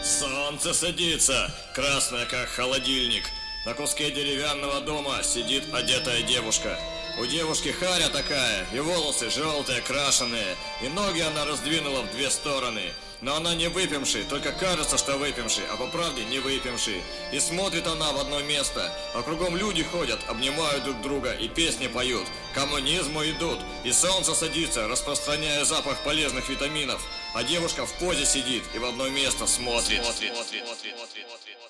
Солнце садится, красное как холодильник. На куске деревянного дома сидит одетая девушка. У девушки харя такая, и волосы желтые, крашеные, и ноги она раздвинула в две стороны. Но она не выпивший, только кажется, что выпивший, а по правде не выпивший. И смотрит она в одно место, а кругом люди ходят, обнимают друг друга и песни поют. К коммунизму идут, и солнце садится, распространяя запах полезных витаминов. А девушка в позе сидит и в одно место смотрит.